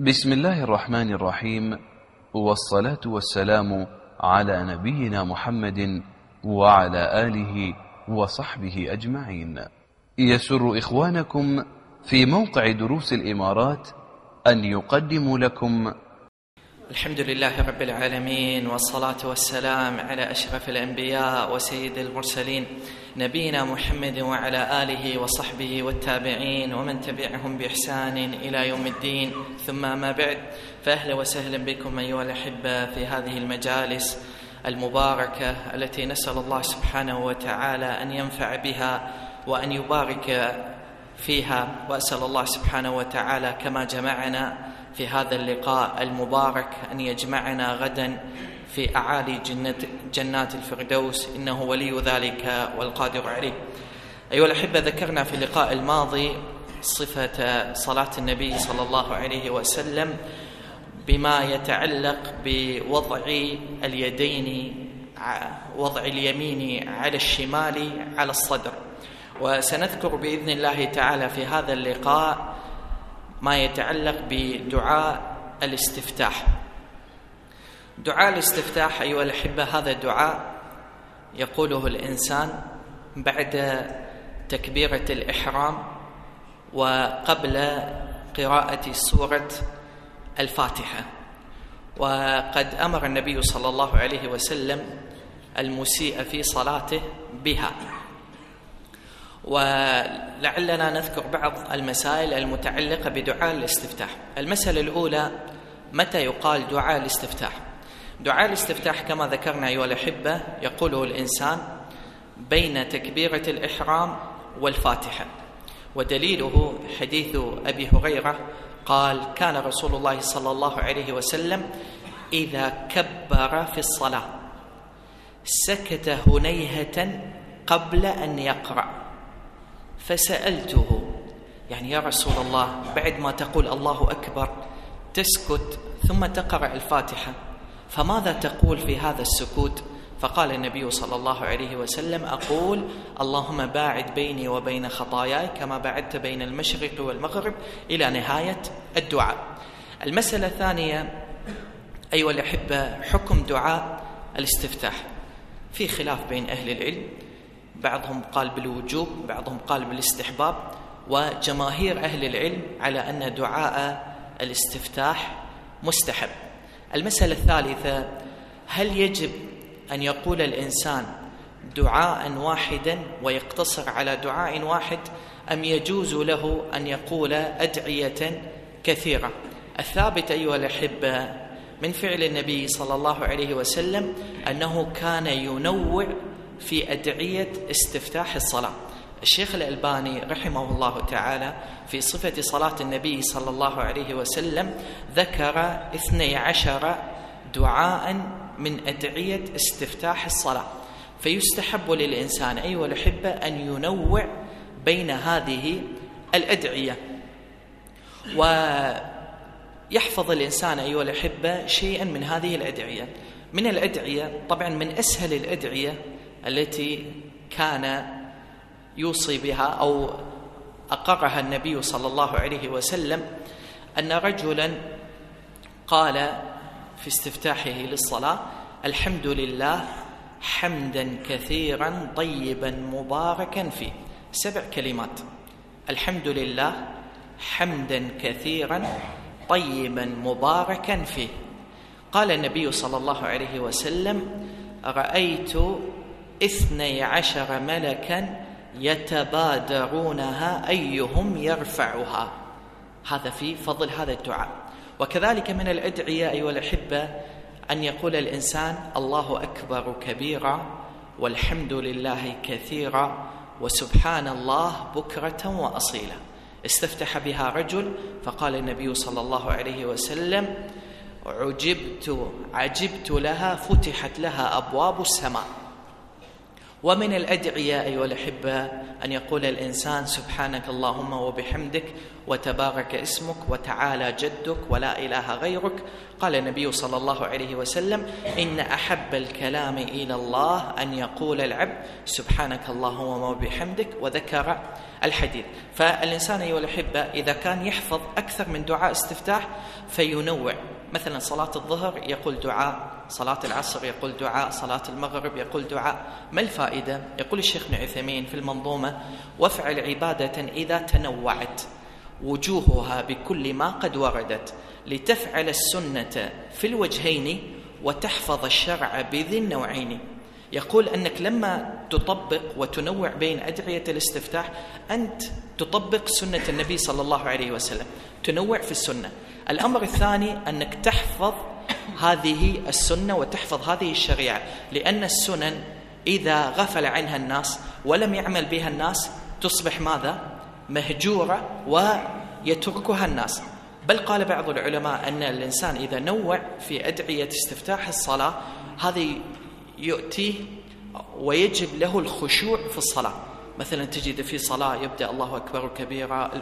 بسم الله الرحمن الرحيم، والصلاة والسلام على نبينا محمد وعلى آله وصحبه أجمعين. يسر إخوانكم في موقع دروس الإمارات أن يقدموا لكم الحمد لله رب العالمين، والصلاة والسلام على أشرف الأنبياء وسيد المرسلين نبينا محمد وعلى آله وصحبه والتابعين ومن تبعهم بإحسان إلى يوم الدين. ثم ما بعد، فأهلا وسهلا بكم أيها الأحبة في هذه المجالس المباركة التي نسأل الله سبحانه وتعالى أن ينفع بها وأن يبارك فيها، وأسأل الله سبحانه وتعالى كما جمعنا في هذا اللقاء المبارك أن يجمعنا غدا في أعالي جنات الفردوس، إنه ولي ذلك والقادر عليه. أيها الأحبة، ذكرنا في اللقاء الماضي صفة صلاة النبي صلى الله عليه وسلم بما يتعلق بوضع اليدين، وضع اليمين على الشمال على الصدر، وسنذكر بإذن الله تعالى في هذا اللقاء ما يتعلق بدعاء الاستفتاح. دعاء الاستفتاح أيها الأحبة، هذا الدعاء يقوله الإنسان بعد تكبيرة الإحرام وقبل قراءة سورة الفاتحة. وقد أمر النبي صلى الله عليه وسلم المسيء في صلاته بها، ولعلنا نذكر بعض المسائل المتعلقة بدعاء الاستفتاح. المسألة الأولى: متى يقال دعاء الاستفتاح؟ دعاء الاستفتاح كما ذكرنا أيها الأحبة يقوله الإنسان بين تكبيرة الإحرام والفاتحة، ودليله حديث أبي هريرة قال: كان رسول الله صلى الله عليه وسلم إذا كبر في الصلاة سكت هنيهة قبل أن يقرأ، فسألته، يعني يا رسول الله بعد ما تقول الله أكبر تسكت ثم تقرأ الفاتحة، فماذا تقول في هذا السكوت؟ فقال النبي صلى الله عليه وسلم: أقول اللهم باعد بيني وبين خطاياي كما بعدت بين المشرق والمغرب، إلى نهاية الدعاء. المسألة الثانية أيها الأحبة: حكم دعاء الاستفتاح. في خلاف بين أهل العلم، بعضهم قال بالوجوب، بعضهم قال بالاستحباب، وجماهير أهل العلم على أن دعاء الاستفتاح مستحب. المسألة الثالثة: هل يجب أن يقول الإنسان دعاء واحدا ويقتصر على دعاء واحد، أم يجوز له أن يقول أدعية كثيرة؟ الثابت أيها الأحبة من فعل النبي صلى الله عليه وسلم أنه كان ينوع في أدعية استفتاح الصلاة. الشيخ الألباني رحمه الله تعالى في صفة صلاة النبي صلى الله عليه وسلم ذكر 12 دعاء من أدعية استفتاح الصلاة، فيستحب للإنسان أيها الأحبة أن ينوع بين هذه الأدعية، ويحفظ الإنسان أيها الأحبة شيئا من هذه الأدعية. من الأدعية طبعا من أسهل الأدعية التي كان يوصي بها أو أقرها النبي صلى الله عليه وسلم أن رجلا قال في استفتاحه للصلاة: الحمد لله حمدا كثيرا طيبا مباركا فيه. 7 كلمات: الحمد لله حمدا كثيرا طيبا مباركا فيه. قال النبي صلى الله عليه وسلم: رأيت 12 ملكا يتبادرونها أيهم يرفعها. هذا في فضل هذا الدعاء. وكذلك من الأدعية أيها الأحبة أن يقول الإنسان: الله أكبر كبيرا والحمد لله كثيرا وسبحان الله بكرة وأصيلا. استفتح بها رجل فقال النبي صلى الله عليه وسلم: عجبت لها فتحت لها أبواب السماء. ومن الأدعية أيها الأحبة أن يقول الإنسان سبحانك اللهم وبحمدك وتبارك اسمك وتعالى جدك ولا إله غيرك. قال النبي صلى الله عليه وسلم إن أحب الكلام إلى الله أن يقول العبد سبحانك اللهم وبحمدك، وذكر الحديث. فالإنسان أيها الأحبة إذا كان يحفظ أكثر من دعاء استفتاح فينوع، مثلا صلاة الظهر يقول دعاء، صلاة العصر يقول دعاء، صلاة المغرب يقول دعاء. ما الفائدة؟ يقول الشيخ ابن عثيمين في المنظومة: وافعل عبادة إذا تنوعت وجوهها بكل ما قد وردت لتفعل السنة في الوجهين وتحفظ الشرع بذي النوعين. يقول أنك لما تطبق وتنوع بين أدعية الاستفتاح أنت تطبق سنة النبي صلى الله عليه وسلم، تنوع في السنة. الأمر الثاني أنك تحفظ هذه السنة وتحفظ هذه الشريعة، لأن السنن إذا غفل عنها الناس ولم يعمل بها الناس تصبح ماذا؟ مهجورة ويتركها الناس. بل قال بعض العلماء أن الإنسان إذا نوع في أدعية استفتاح الصلاة هذه يؤتيه ويجب له الخشوع في الصلاة. مثلا تجد في صلاة يبدأ الله أكبر كبيرا،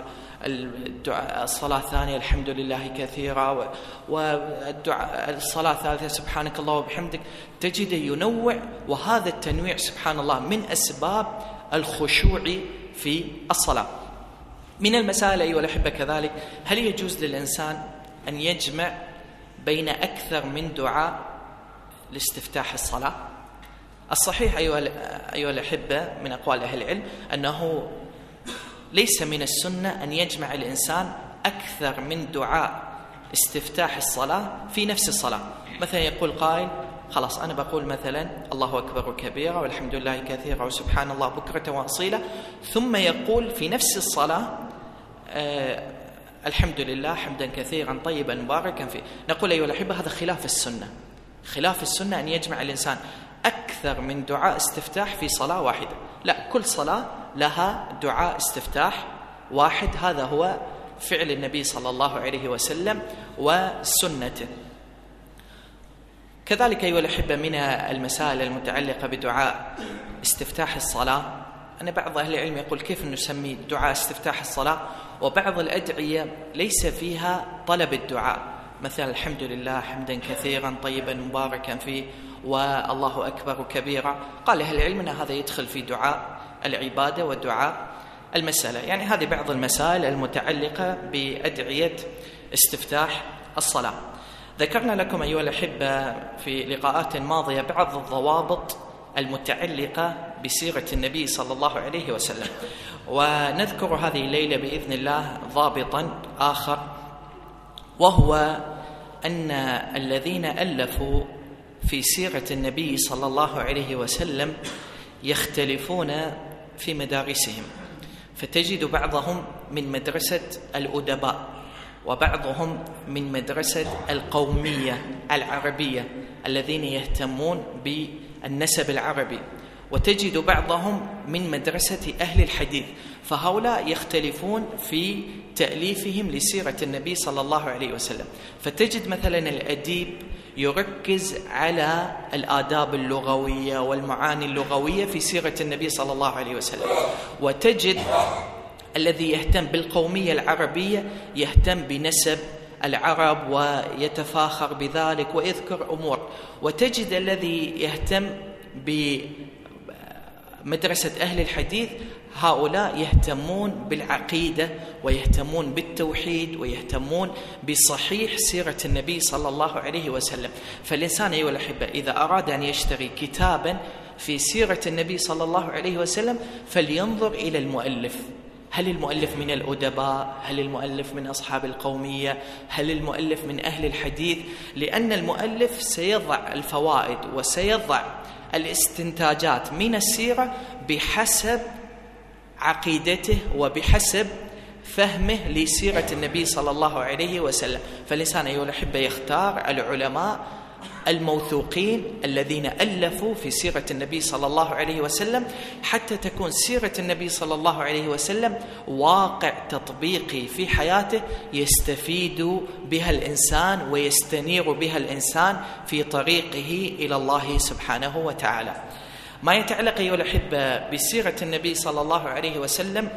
الصلاة الثانية الحمد لله كثيرا، والدعاء الصلاة الثالثة سبحانك الله وبحمدك، تجد ينوع. وهذا التنويع سبحان الله من أسباب الخشوع في الصلاة. من المسائل أيها الأحبة كذلك، هل يجوز للإنسان أن يجمع بين أكثر من دعاء لاستفتاح الصلاة؟ الصحيح أيها الأحبة من أقوال أهل العلم أنه ليس من السنة أن يجمع الإنسان أكثر من دعاء استفتاح الصلاة في نفس الصلاة. مثلا يقول قائل خلاص أنا بقول مثلا الله أكبر كبيرا والحمد لله كثيرا وسبحان الله بكرة وأصيلا، ثم يقول في نفس الصلاة الحمد لله حمدا كثيرا طيبا مباركا فيه. نقول أيها الأحبة هذا خلاف السنة. خلاف السنة أن يجمع الإنسان أكثر من دعاء استفتاح في صلاة واحدة، لا، كل صلاة لها دعاء استفتاح واحد. هذا هو فعل النبي صلى الله عليه وسلم وسنته. كذلك أيها الأحبة من المسائل المتعلقة بدعاء استفتاح الصلاة أن بعض أهل العلم يقول كيف نسمي دعاء استفتاح الصلاة، وبعض الأدعية ليس فيها طلب الدعاء، مثلا الحمد لله حمدا كثيرا طيبا مباركا فيه والله أكبر كبيرا. قال أهل العلم أن هذا يدخل في دعاء العبادة ودعاء المسألة. يعني هذه بعض المسائل المتعلقة بأدعية استفتاح الصلاة. ذكرنا لكم أيها الأحبة في لقاءات ماضية بعض الضوابط المتعلقة بسيرة النبي صلى الله عليه وسلم، ونذكر هذه الليلة بإذن الله ضابطا آخر، وهو أن الذين ألفوا في سيرة النبي صلى الله عليه وسلم يختلفون في مدارسهم، فتجد بعضهم من مدرسة الأدباء، وبعضهم من مدرسة القومية العربية الذين يهتمون بالنسب العربي، وتجد بعضهم من مدرسة أهل الحديث. فهؤلاء يختلفون في تأليفهم لسيرة النبي صلى الله عليه وسلم. فتجد مثلا الأديب يركز على الآداب اللغوية والمعاني اللغوية في سيرة النبي صلى الله عليه وسلم، وتجد الذي يهتم بالقومية العربية يهتم بنسب العرب ويتفاخر بذلك ويذكر أمور، وتجد الذي يهتم بمدرسة أهل الحديث هؤلاء يهتمون بالعقيدة ويهتمون بالتوحيد ويهتمون بصحيح سيرة النبي صلى الله عليه وسلم. فالإنسان أيها الأحبة إذا أراد أن يشتري كتابا في سيرة النبي صلى الله عليه وسلم فلينظر إلى المؤلف. هل المؤلف من الأدباء؟ هل المؤلف من أصحاب القومية؟ هل المؤلف من أهل الحديث؟ لأن المؤلف سيضع الفوائد وسيضع الاستنتاجات من السيرة بحسب عقيدته وبحسب فهمه لسيرة النبي صلى الله عليه وسلم. فالإنسان أيها الأحبة يختار العلماء الموثوقين الذين ألفوا في سيرة النبي صلى الله عليه وسلم حتى تكون سيرة النبي صلى الله عليه وسلم واقع تطبيقي في حياته يستفيد بها الإنسان ويستنير بها الإنسان في طريقه إلى الله سبحانه وتعالى. ما يتعلق أيها الأحبة بسيرة النبي صلى الله عليه وسلم،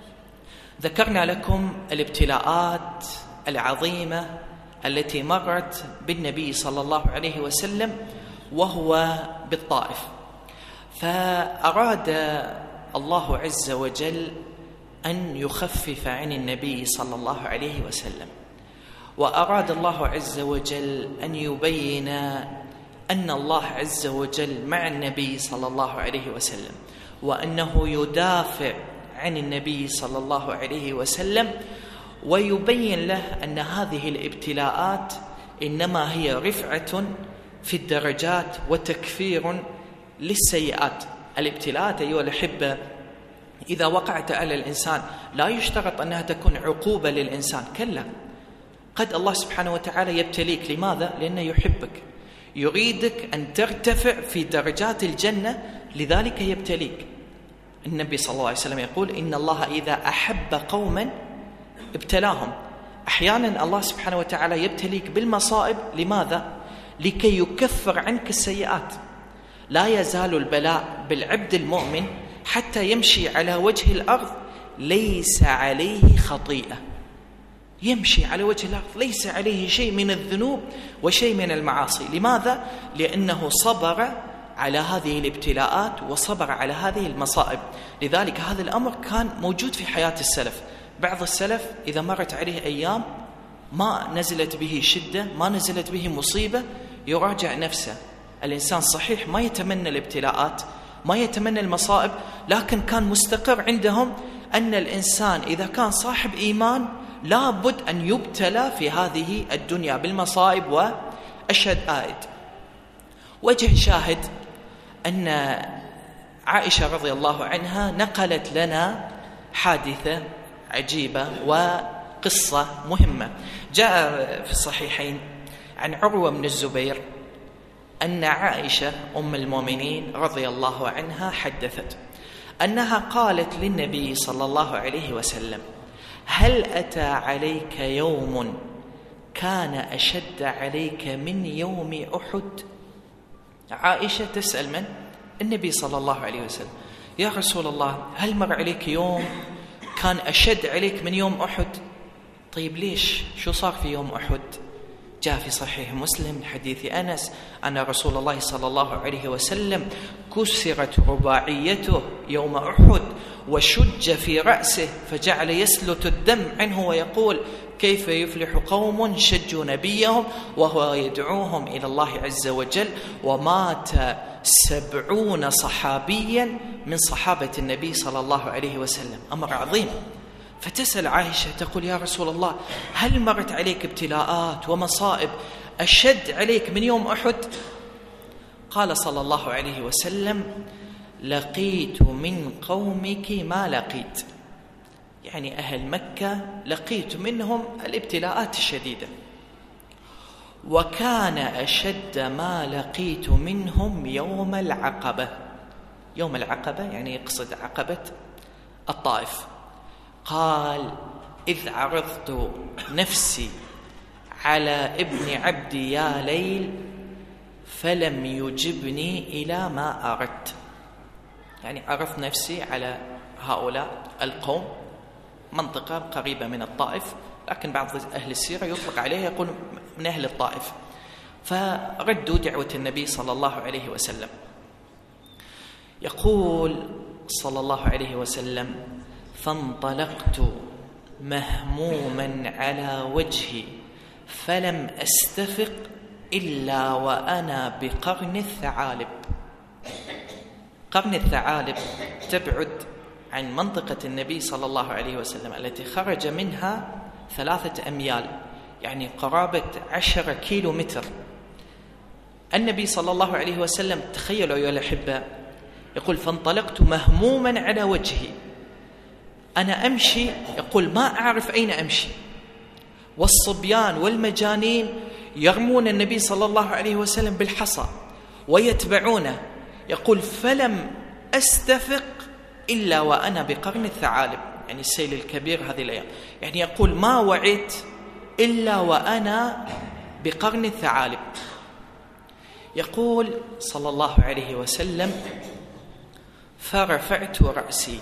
ذكرنا لكم الابتلاءات العظيمة التي مرت بالنبي صلى الله عليه وسلم وهو بالطائف. فأراد الله عز وجل أن يخفف عن النبي صلى الله عليه وسلم، وأراد الله عز وجل أن يبين أن الله عز وجل مع النبي صلى الله عليه وسلم، وأنه يدافع عن النبي صلى الله عليه وسلم، ويبين له أن هذه الابتلاءات إنما هي رفعة في الدرجات وتكفير للسيئات. الابتلاءات أيها الأحبة إذا وقعت على الإنسان لا يشترط أنها تكون عقوبة للإنسان، كلا، قد الله سبحانه وتعالى يبتليك. لماذا؟ لأنه يحبك، يريدك أن ترتفع في درجات الجنة، لذلك يبتليك. النبي صلى الله عليه وسلم يقول إن الله إذا أحب قوما ابتلاهم. أحيانا الله سبحانه وتعالى يبتليك بالمصائب، لماذا؟ لكي يكفر عنك السيئات. لا يزال البلاء بالعبد المؤمن حتى يمشي على وجه الأرض ليس عليه خطيئة، يمشي على وجه الأرض ليس عليه شيء من الذنوب وشيء من المعاصي. لماذا؟ لأنه صبر على هذه الابتلاءات وصبر على هذه المصائب. لذلك هذا الأمر كان موجود في حياة السلف. بعض السلف إذا مرت عليه أيام ما نزلت به شدة، ما نزلت به مصيبة، يراجع نفسه. الإنسان صحيح ما يتمنى الابتلاءات، ما يتمنى المصائب، لكن كان مستقر عندهم أن الإنسان إذا كان صاحب إيمان لابد أن يبتلى في هذه الدنيا بالمصائب والشدائد. وجه شاهد أن عائشة رضي الله عنها نقلت لنا حادثة عجيبة وقصة مهمة. جاء في الصحيحين عن عروة بن الزبير أن عائشة أم المؤمنين رضي الله عنها حدثت أنها قالت للنبي صلى الله عليه وسلم: هل أتى عليك يوم كان أشد عليك من يوم أحد؟ عائشة تسأل من؟ النبي صلى الله عليه وسلم: يا رسول الله، هل مر عليك يوم كان أشد عليك من يوم أحد؟ طيب ليش؟ شو صار في يوم أحد؟ جاء في صحيح مسلم من حديث أنس أن رسول الله صلى الله عليه وسلم كسرت رباعيته يوم أحد وشج في رأسه فجعل يسلت الدم عنه ويقول: كيف يفلح قوم شجوا نبيهم وهو يدعوهم إلى الله عز وجل. ومات 70 صحابيا من صحابة النبي صلى الله عليه وسلم. أمر عظيم. فتسأل عائشة تقول: يا رسول الله، هل مرت عليك ابتلاءات ومصائب أشد عليك من يوم أحد؟ قال صلى الله عليه وسلم: لقيت من قومك ما لقيت، يعني أهل مكة لقيت منهم الابتلاءات الشديدة، وكان أشد ما لقيت منهم يوم العقبة. يوم العقبة يعني يقصد عقبة الطائف. قال: إذ عرضت نفسي على ابن عبدي يا ليل فلم يجبني إلى ما أردت. يعني عرضت نفسي على هؤلاء القوم، منطقة قريبة من الطائف، لكن بعض أهل السيرة يطلق عليها يقول من أهل الطائف. فردوا دعوة النبي صلى الله عليه وسلم. يقول صلى الله عليه وسلم: فانطلقت مهموما على وجهي فلم أستفق إلا وأنا بقرن الثعالب. قرن الثعالب تبعد عن منطقة النبي صلى الله عليه وسلم التي خرج منها 3 أميال، يعني قرابة 10 كيلومتر. النبي صلى الله عليه وسلم، تخيلوا أيها الأحبة، يقول: فانطلقت مهموما على وجهي، أنا أمشي، يقول ما أعرف أين أمشي، والصبيان والمجانين يرمون النبي صلى الله عليه وسلم بالحصى ويتبعونه. يقول: فلم أستفق إلا وأنا بقرن الثعالب، يعني السيل الكبير هذه الأيام، يعني يقول ما وعيت إلا وأنا بقرن الثعالب. يقول صلى الله عليه وسلم: فرفعت رأسي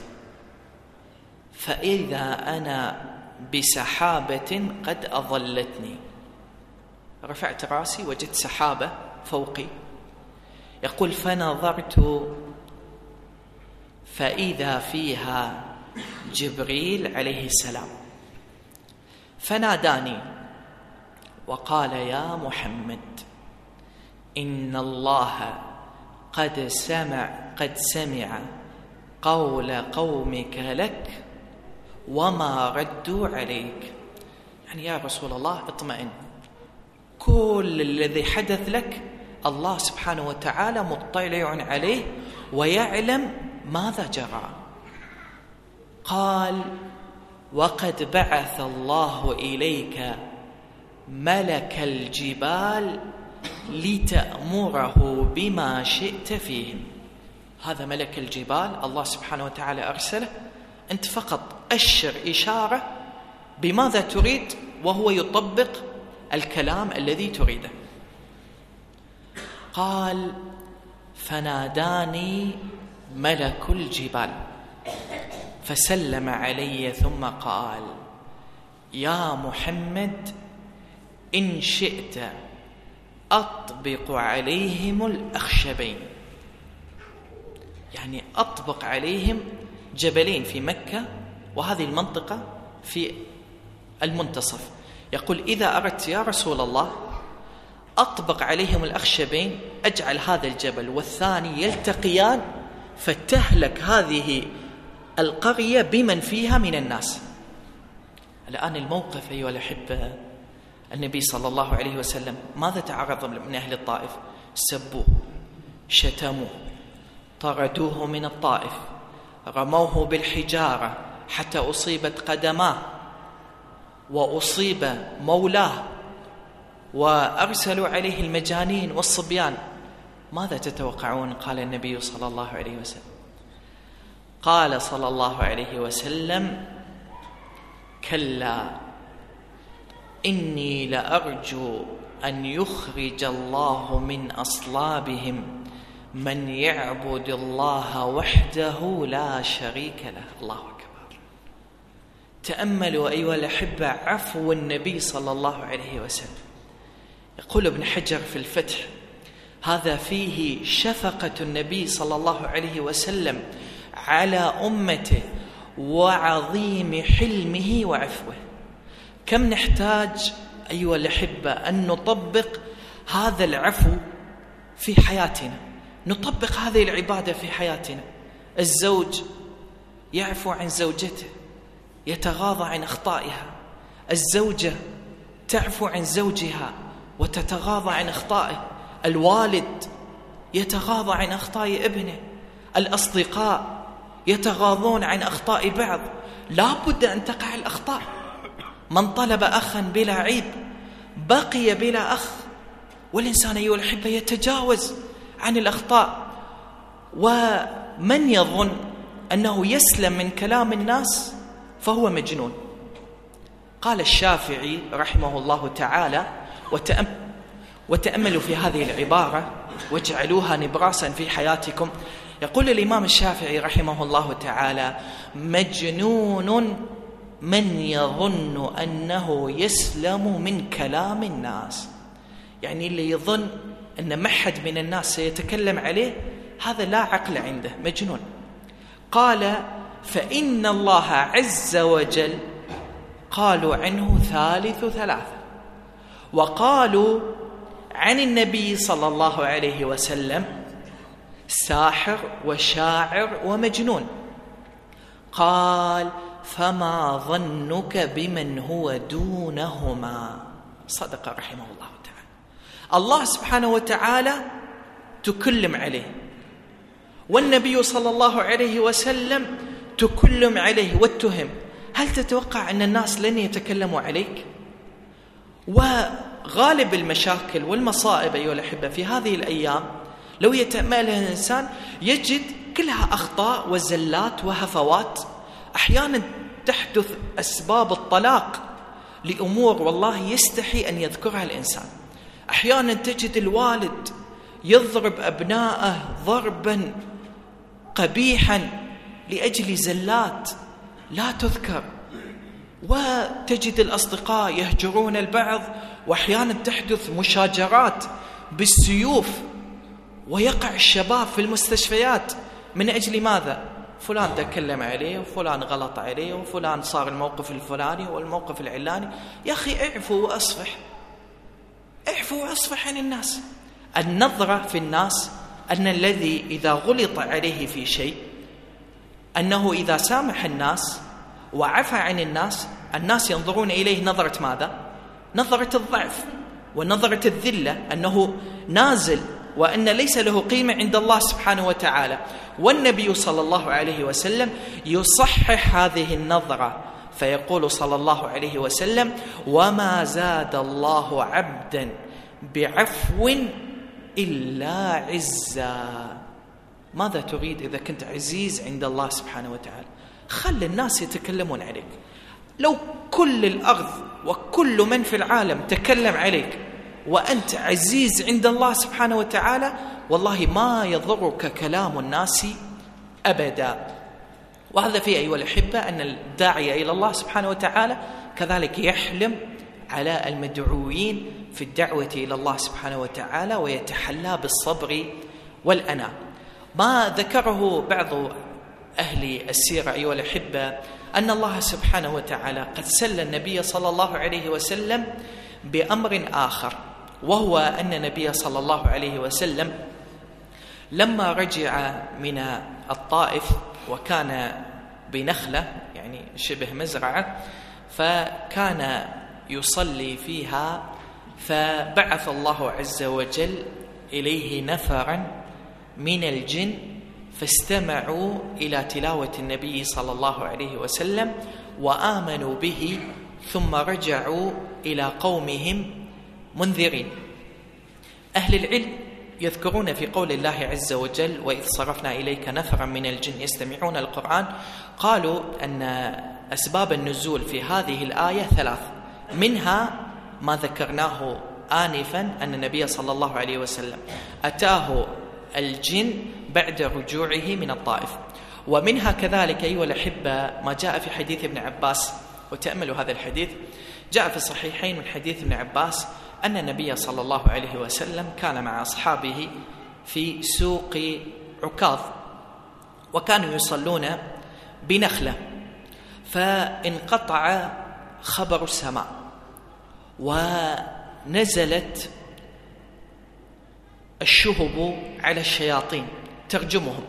فإذا أنا بسحابة قد أظلتني. رفعت رأسي وجدت سحابة فوقي. يقول فنظرت فإذا فيها جبريل عليه السلام فناداني وقال يا محمد إن الله قد سمع قول قومك لك وما ردوا عليك. يعني يا رسول الله اطمئن، كل الذي حدث لك الله سبحانه وتعالى مطلع عليه ويعلم ماذا جرى. قال وقد بعث الله إليك ملك الجبال لتأمره بما شئت فيهم. هذا ملك الجبال الله سبحانه وتعالى أرسله، أنت فقط أشر إشارة بماذا تريد وهو يطبق الكلام الذي تريده. قال فناداني ملك الجبال فسلم علي ثم قال يا محمد إن شئت أطبق عليهم الأخشبين. يعني أطبق عليهم جبلين في مكة وهذه المنطقة في المنتصف. يقول إذا أردت يا رسول الله أطبق عليهم الأخشبين، أجعل هذا الجبل والثاني يلتقيان فتهلك هذه القرية بمن فيها من الناس. الآن الموقف أيها الأحبة، النبي صلى الله عليه وسلم ماذا تعرض من أهل الطائف؟ سبوه، شتموه، طردوه من الطائف، رموه بالحجارة حتى أصيبت قدماه وأصيب مولاه، وأرسلوا عليه المجانين والصبيان. ماذا تتوقعون قال النبي صلى الله عليه وسلم؟ قال صلى الله عليه وسلم كلا إني لأرجو أن يخرج الله من أصلابهم من يعبد الله وحده لا شريك له. الله أكبر. تأملوا أيها الأحبة عفو النبي صلى الله عليه وسلم. يقول ابن حجر في الفتح هذا فيه شفقة النبي صلى الله عليه وسلم على أمته وعظيم حلمه وعفوه. كم نحتاج أيها الأحبة أن نطبق هذا العفو في حياتنا، نطبق هذه العبادة في حياتنا. الزوج يعفو عن زوجته، يتغاضى عن أخطائها. الزوجة تعفو عن زوجها وتتغاضى عن أخطائه. الوالد يتغاضى عن أخطاء ابنه. الأصدقاء يتغاضون عن أخطاء بعض. لا بد أن تقع الأخطاء. من طلب أخا بلا عيب بقي بلا أخ. والإنسان أيها الأحبة يتجاوز عن الأخطاء. ومن يظن أنه يسلم من كلام الناس فهو مجنون. قال الشافعي رحمه الله تعالى، وتأملوا في هذه العبارة واجعلوها نبراسا في حياتكم. يقول الإمام الشافعي رحمه الله تعالى مجنون من يظن أنه يسلم من كلام الناس. يعني اللي يظن أن ما حد من الناس سيتكلم عليه هذا لا عقل عنده، مجنون. قال فإن الله عز وجل قالوا عنه ثالث ثلاثة، وقالوا عن النبي صلى الله عليه وسلم ساحر وشاعر ومجنون. قال فما ظنك بمن هو دونهما. صدق رحمه الله تعالى. الله سبحانه وتعالى تكلم عليه، والنبي صلى الله عليه وسلم تكلم عليه واتهم. هل تتوقع أن الناس لن يتكلموا عليك؟ وغالب المشاكل والمصائب أيها الأحبة في هذه الأيام لو يتأملها الإنسان يجد كلها أخطاء وزلات وهفوات. أحيانا تحدث أسباب الطلاق لأمور والله يستحي أن يذكرها الإنسان. أحيانا تجد الوالد يضرب أبناءه ضربا قبيحا لأجل زلات لا تذكر، وتجد الأصدقاء يهجرون البعض، وأحيانا تحدث مشاجرات بالسيوف، ويقع الشباب في المستشفيات من أجل ماذا؟ فلان تكلم عليه، وفلان غلط عليه، وفلان صار الموقف الفلاني والموقف العلاني. يا أخي اعفو وأصفح، اعفو وأصفح عن الناس. النظرة في الناس أن الذي إذا غلط عليه في شيء، أنه إذا سامح الناس وعفى عن الناس ينظرون إليه نظرة ماذا؟ نظرة الضعف ونظرة الذلة، أنه نازل وأن ليس له قيمة عند الله سبحانه وتعالى. والنبي صلى الله عليه وسلم يصحح هذه النظرة، فيقول صلى الله عليه وسلم: وما زاد الله عبدا بعفو إلا عزا. ماذا تريد إذا كنت عزيز عند الله سبحانه وتعالى؟ خل الناس يتكلمون عليك. لو كل الأرض وكل من في العالم تكلم عليك وأنت عزيز عند الله سبحانه وتعالى، والله ما يضرك كلام الناس أبدا. وهذا فيه أيها الأحبة أن الداعي إلى الله سبحانه وتعالى كذلك يحلم على المدعوين في الدعوة إلى الله سبحانه وتعالى، ويتحلى بالصبر والأناة. ما ذكره بعض أهل السيرة أيها الأحبة أن الله سبحانه وتعالى قد سل النبي صلى الله عليه وسلم بأمر آخر، وهو أن النبي صلى الله عليه وسلم لما رجع من الطائف وكان بنخلة يعني شبه مزرعة، فكان يصلي فيها، فبعث الله عز وجل إليه نفرا من الجن فاستمعوا إلى تلاوة النبي صلى الله عليه وسلم وآمنوا به، ثم رجعوا إلى قومهم منذرين. أهل العلم يذكرون في قول الله عز وجل: وإذ صرفنا إليك نفرا من الجن يستمعون القرآن، قالوا أن أسباب النزول في هذه الآية 3، منها ما ذكرناه آنفا أن النبي صلى الله عليه وسلم أتاه الجن بعد رجوعه من الطائف، ومنها كذلك أيها الأحبة ما جاء في حديث ابن عباس. وتأملوا هذا الحديث، جاء في الصحيحين من حديث ابن عباس أن النبي صلى الله عليه وسلم كان مع أصحابه في سوق عكاظ، وكانوا يصلون بنخلة، فانقطع خبر السماء ونزلت الشهب على الشياطين ترجمهم،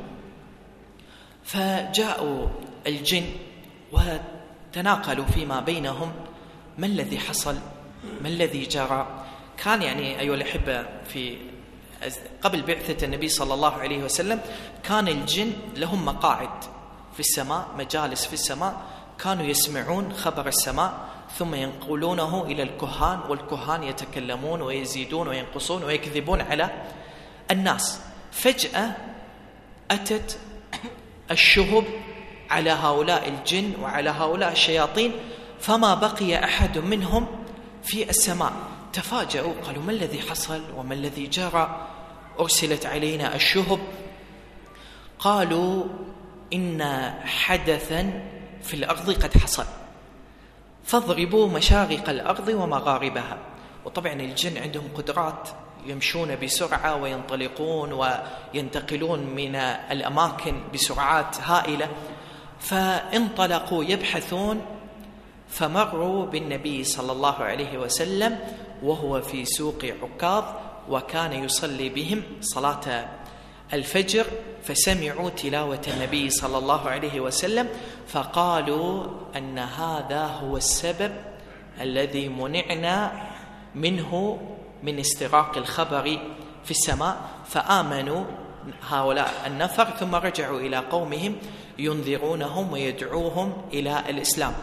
فجاءوا الجن وتناقلوا فيما بينهم: ما الذي حصل؟ ما الذي جرى؟ كان يعني أيها الأحبة في قبل بعثة النبي صلى الله عليه وسلم كان الجن لهم مقاعد في السماء، مجالس في السماء، كانوا يسمعون خبر السماء ثم ينقلونه إلى الكهان، والكهان يتكلمون ويزيدون وينقصون ويكذبون على الناس. فجأة أتت الشهب على هؤلاء الجن وعلى هؤلاء الشياطين، فما بقي أحد منهم في السماء. تفاجأوا، قالوا: ما الذي حصل وما الذي جرى؟ أرسلت علينا الشهب. قالوا: إن حدثا في الأرض قد حصل، فاضربوا مشارق الأرض ومغاربها. وطبعا الجن عندهم قدرات، يمشون بسرعة وينطلقون وينتقلون من الأماكن بسرعات هائلة، فانطلقوا يبحثون، فمروا بالنبي صلى الله عليه وسلم وهو في سوق عكاظ، وكان يصلي بهم صلاة الفجر، فسمعوا تلاوة النبي صلى الله عليه وسلم، فقالوا أن هذا هو السبب الذي منعنا منه من استراق الخبر في السماء. فآمنوا هؤلاء النفر، ثم رجعوا إلى قومهم ينذرونهم ويدعوهم إلى الإسلام.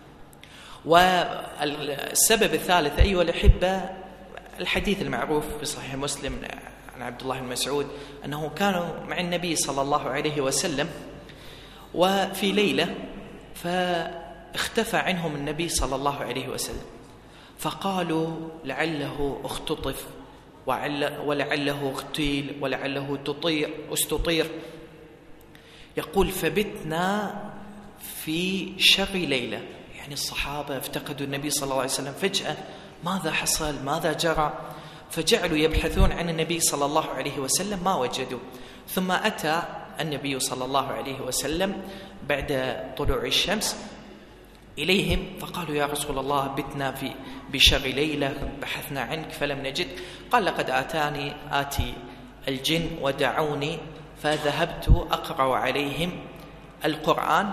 والسبب الثالث أيها الأحبة الحديث المعروف في صحيح مسلم عن عبد الله بن مسعود أنه كانوا مع النبي صلى الله عليه وسلم، وفي ليلة فاختفى عنهم النبي صلى الله عليه وسلم، فقالوا لعله اختطف ولعله اغتيل ولعله استطير. يقول فبتنا في شر ليلة، يعني الصحابة افتقدوا النبي صلى الله عليه وسلم فجأة، ماذا حصل ماذا جرى؟ فجعلوا يبحثون عن النبي صلى الله عليه وسلم ما وجدوا. ثم أتى النبي صلى الله عليه وسلم بعد طلوع الشمس إليهم فقالوا يا رسول الله بتنا بشر ليلة بحثنا عنك فلم نجد. قال لقد آتي الجن ودعوني فذهبت أقرأ عليهم القرآن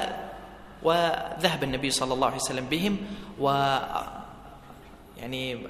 وذهب النبي صلى الله عليه وسلم بهم يعني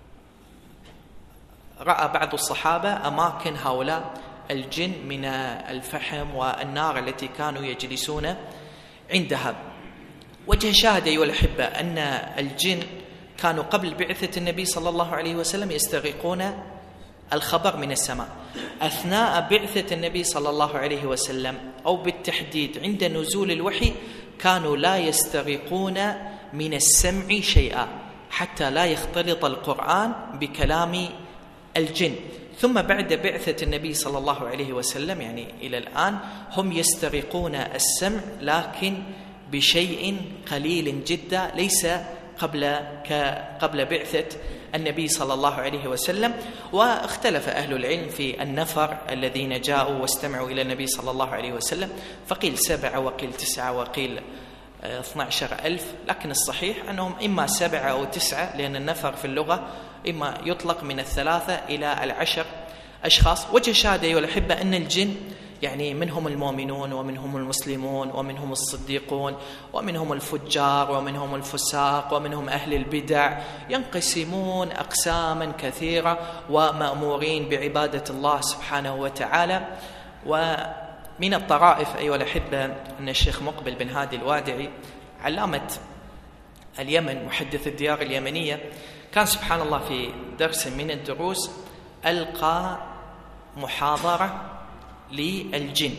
رأى بعض الصحابة أماكن هؤلاء الجن من الفحم والنار التي كانوا يجلسون عندها. وجه شاهد أيها الأحبة أن الجن كانوا قبل بعثة النبي صلى الله عليه وسلم يستغيقون الخبر من السماء. أثناء بعثة النبي صلى الله عليه وسلم أو بالتحديد عند نزول الوحي كانوا لا يستغيقون من السمع شيئا حتى لا يختلط القرآن بكلام الجن. ثم بعد بعثة النبي صلى الله عليه وسلم يعني إلى الآن هم يستغيقون السمع لكن بشيء قليل جدا ليس قبل بعثة النبي صلى الله عليه وسلم. واختلف أهل العلم في النفر الذين جاءوا واستمعوا إلى النبي صلى الله عليه وسلم، فقيل 7 وقيل 9 وقيل 12,000، لكن الصحيح أنهم إما 7 أو 9، لأن النفر في اللغة إما يطلق من 3 إلى 10 أشخاص. وجه شاهد أيها الأحبة أن الجن يعني منهم المؤمنون ومنهم المسلمون ومنهم الصديقون ومنهم الفجار ومنهم الفساق ومنهم أهل البدع، ينقسمون أقساما كثيرة ومأمورين بعبادة الله سبحانه وتعالى. ومن الطرائف أيها الأحبة أن الشيخ مقبل بن هادي الوادعي علامة اليمن محدث الديار اليمنية كان سبحان الله في درس من الدروس ألقى محاضرة للجن،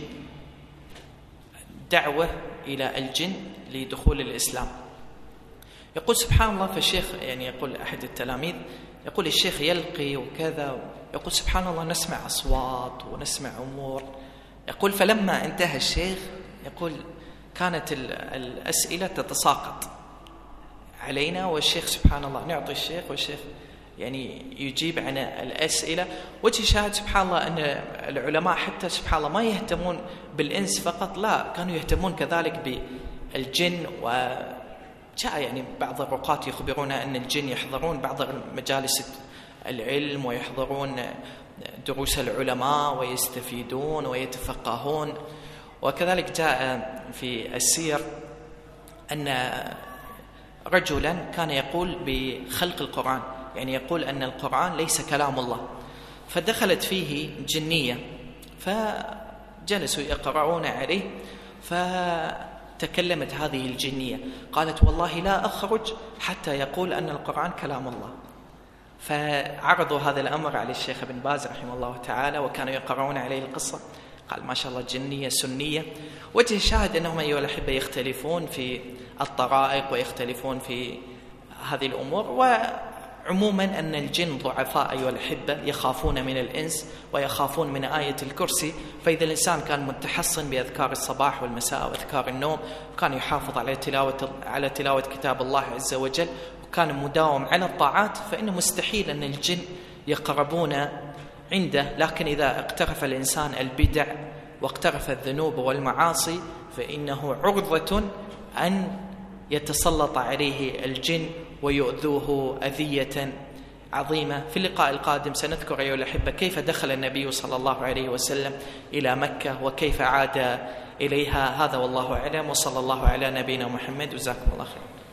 دعوة إلى الجن لدخول الإسلام. يقول سبحان الله، فالشيخ يعني يقول أحد التلاميذ يقول الشيخ يلقي وكذا، يقول سبحان الله نسمع أصوات ونسمع أمور. يقول فلما انتهى الشيخ يقول كانت الأسئلة تتساقط علينا، والشيخ سبحان الله نعطي الشيخ والشيخ يعني يجيب عن الأسئلة. وجه شاهد سبحان الله أن العلماء حتى سبحان الله ما يهتمون بالإنس فقط، لا كانوا يهتمون كذلك بالجن. وجاء يعني بعض الرقاة يخبرون أن الجن يحضرون بعض مجالس العلم ويحضرون دروس العلماء ويستفيدون ويتفقهون. وكذلك جاء في السير أن رجلا كان يقول بخلق القرآن، يعني يقول أن القرآن ليس كلام الله، فدخلت فيه جنية فجلسوا يقرؤون عليه، فتكلمت هذه الجنية قالت والله لا أخرج حتى يقول أن القرآن كلام الله. فعرضوا هذا الأمر على الشيخ ابن باز رحمه الله تعالى وكانوا يقرؤون عليه القصة، قال ما شاء الله جنية سنية. وجه الشاهد أنهم أيها الأحبة يختلفون في الطرائق ويختلفون في هذه الأمور. وعموما أن الجن ضعفاء أيها الأحبة، يخافون من الإنس ويخافون من آية الكرسي. فإذا الإنسان كان متحصن بأذكار الصباح والمساء وأذكار النوم، وكان يحافظ على تلاوة كتاب الله عز وجل، وكان مداوم على الطاعات، فإنه مستحيل أن الجن يقربون عنده. لكن إذا اقترف الإنسان البدع واقترف الذنوب والمعاصي فإنه عرضة أن يتسلط عليه الجن ويؤذوه أذية عظيمة. في اللقاء القادم سنذكر أيها الأحبة كيف دخل النبي صلى الله عليه وسلم إلى مكة وكيف عاد إليها. هذا والله أعلم، وصلى الله على نبينا محمد، وجزاكم الله خير.